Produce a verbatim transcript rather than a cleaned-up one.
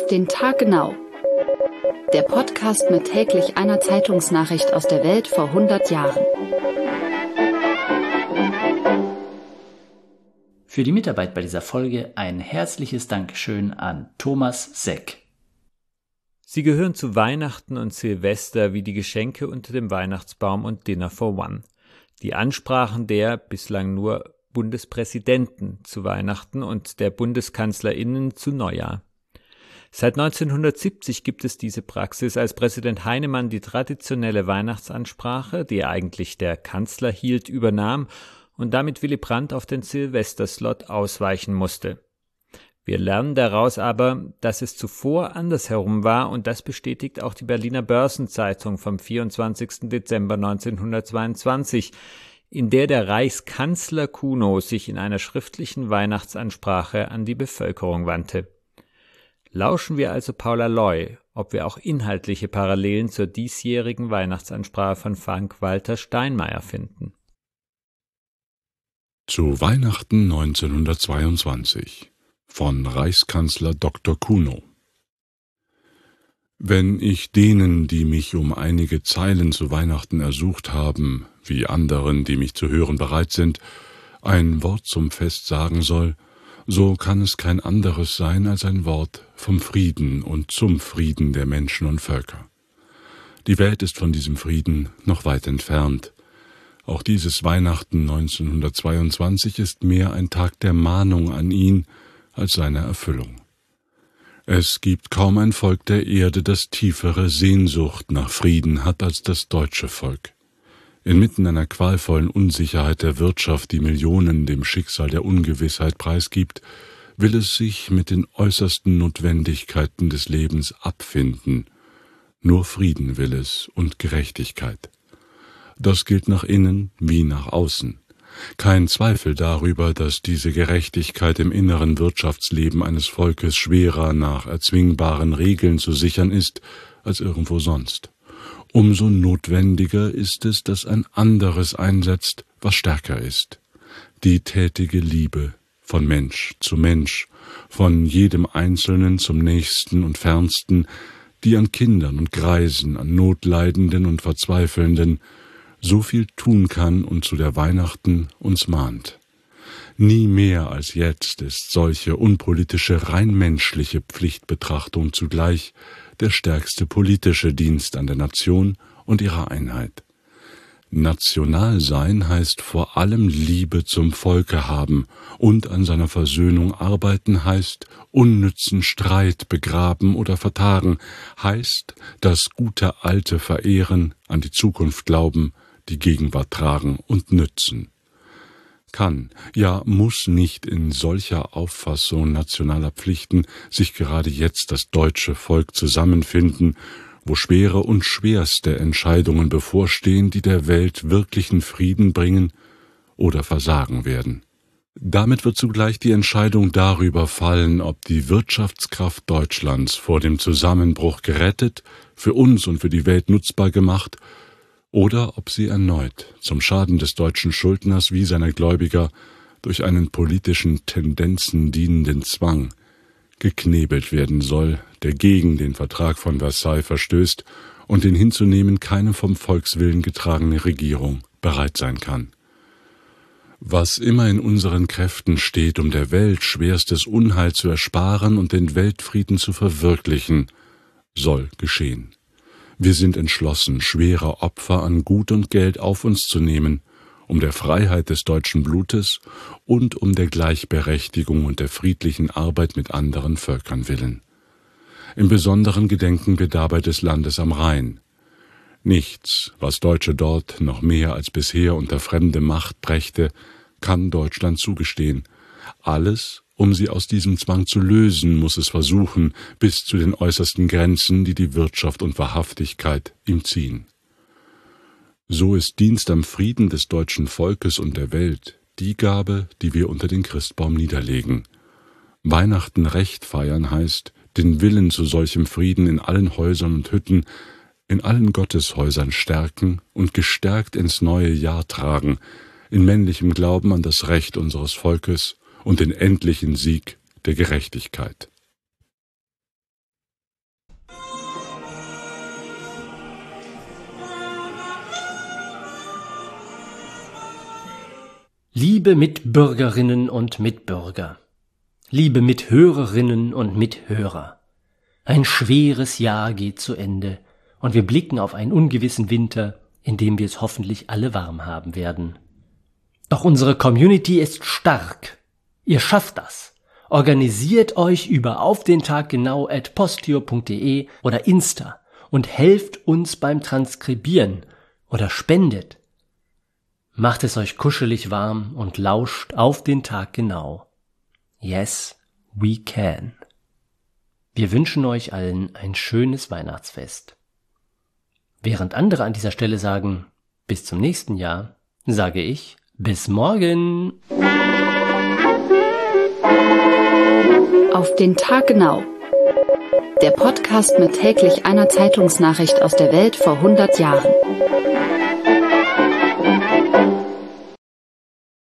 Auf den Tag genau. Der Podcast mit täglich einer Zeitungsnachricht aus der Welt vor hundert Jahren. Für die Mitarbeit bei dieser Folge ein herzliches Dankeschön an Thomas Seck. Sie gehören zu Weihnachten und Silvester wie die Geschenke unter dem Weihnachtsbaum und Dinner for One. Die Ansprachen der bislang nur Bundespräsidenten zu Weihnachten und der BundeskanzlerInnen zu Neujahr. Seit neunzehnhundertsiebzig gibt es diese Praxis, als Präsident Heinemann die traditionelle Weihnachtsansprache, die eigentlich der Kanzler hielt, übernahm und damit Willy Brandt auf den Silvesterslot ausweichen musste. Wir lernen daraus aber, dass es zuvor andersherum war, und das bestätigt auch die Berliner Börsenzeitung vom vierundzwanzigsten Dezember neunzehnhundertzweiundzwanzig, in der der Reichskanzler Kuno sich in einer schriftlichen Weihnachtsansprache an die Bevölkerung wandte. Lauschen wir also Paula Loy, ob wir auch inhaltliche Parallelen zur diesjährigen Weihnachtsansprache von Frank-Walter Steinmeier finden. Zu Weihnachten neunzehnhundertzweiundzwanzig von Reichskanzler Doktor Kuno. Wenn ich denen, die mich um einige Zeilen zu Weihnachten ersucht haben, wie anderen, die mich zu hören bereit sind, ein Wort zum Fest sagen soll, so kann es kein anderes sein als ein Wort vom Frieden und zum Frieden der Menschen und Völker. Die Welt ist von diesem Frieden noch weit entfernt. Auch dieses Weihnachten neunzehnhundertzweiundzwanzig ist mehr ein Tag der Mahnung an ihn als seiner Erfüllung. Es gibt kaum ein Volk der Erde, das tiefere Sehnsucht nach Frieden hat als das deutsche Volk. Inmitten einer qualvollen Unsicherheit der Wirtschaft, die Millionen dem Schicksal der Ungewissheit preisgibt, will es sich mit den äußersten Notwendigkeiten des Lebens abfinden. Nur Frieden will es und Gerechtigkeit. Das gilt nach innen wie nach außen. Kein Zweifel darüber, dass diese Gerechtigkeit im inneren Wirtschaftsleben eines Volkes schwerer nach erzwingbaren Regeln zu sichern ist als irgendwo sonst. Umso notwendiger ist es, dass ein anderes einsetzt, was stärker ist. Die tätige Liebe von Mensch zu Mensch, von jedem Einzelnen zum Nächsten und Fernsten, die an Kindern und Greisen, an Notleidenden und Verzweifelnden so viel tun kann und zu der Weihnachten uns mahnt. Nie mehr als jetzt ist solche unpolitische, rein menschliche Pflichtbetrachtung zugleich der stärkste politische Dienst an der Nation und ihrer Einheit. National sein heißt vor allem Liebe zum Volke haben, und an seiner Versöhnung arbeiten heißt unnützen Streit begraben oder vertagen, heißt das gute Alte verehren, an die Zukunft glauben, die Gegenwart tragen und nützen. Kann, ja muss nicht in solcher Auffassung nationaler Pflichten sich gerade jetzt das deutsche Volk zusammenfinden, wo schwere und schwerste Entscheidungen bevorstehen, die der Welt wirklichen Frieden bringen oder versagen werden. Damit wird zugleich die Entscheidung darüber fallen, ob die Wirtschaftskraft Deutschlands vor dem Zusammenbruch gerettet, für uns und für die Welt nutzbar gemacht, oder ob sie erneut zum Schaden des deutschen Schuldners wie seiner Gläubiger durch einen politischen Tendenzen dienenden Zwang geknebelt werden soll, der gegen den Vertrag von Versailles verstößt und den hinzunehmen keine vom Volkswillen getragene Regierung bereit sein kann. Was immer in unseren Kräften steht, um der Welt schwerstes Unheil zu ersparen und den Weltfrieden zu verwirklichen, soll geschehen. Wir sind entschlossen, schwere Opfer an Gut und Geld auf uns zu nehmen, um der Freiheit des deutschen Blutes und um der Gleichberechtigung und der friedlichen Arbeit mit anderen Völkern willen. Im Besonderen gedenken wir dabei des Landes am Rhein. Nichts, was Deutsche dort noch mehr als bisher unter fremde Macht brächte, kann Deutschland zugestehen. Alles, um sie aus diesem Zwang zu lösen, muss es versuchen, bis zu den äußersten Grenzen, die die Wirtschaft und Wahrhaftigkeit ihm ziehen. So ist Dienst am Frieden des deutschen Volkes und der Welt die Gabe, die wir unter den Christbaum niederlegen. Weihnachten recht feiern heißt, den Willen zu solchem Frieden in allen Häusern und Hütten, in allen Gotteshäusern stärken und gestärkt ins neue Jahr tragen, in männlichem Glauben an das Recht unseres Volkes und den endlichen Sieg der Gerechtigkeit. Liebe Mitbürgerinnen und Mitbürger, liebe Mithörerinnen und Mithörer, ein schweres Jahr geht zu Ende und wir blicken auf einen ungewissen Winter, in dem wir es hoffentlich alle warm haben werden. Doch unsere Community ist stark. Ihr schafft das. Organisiert euch über auf den Tag genau at postio punkt de oder Insta und helft uns beim Transkribieren oder spendet. Macht es euch kuschelig warm und lauscht auf den Tag genau. Yes, we can. Wir wünschen euch allen ein schönes Weihnachtsfest. Während andere an dieser Stelle sagen, bis zum nächsten Jahr, sage ich, bis morgen. Auf den Tag genau. Der Podcast mit täglich einer Zeitungsnachricht aus der Welt vor hundert Jahren.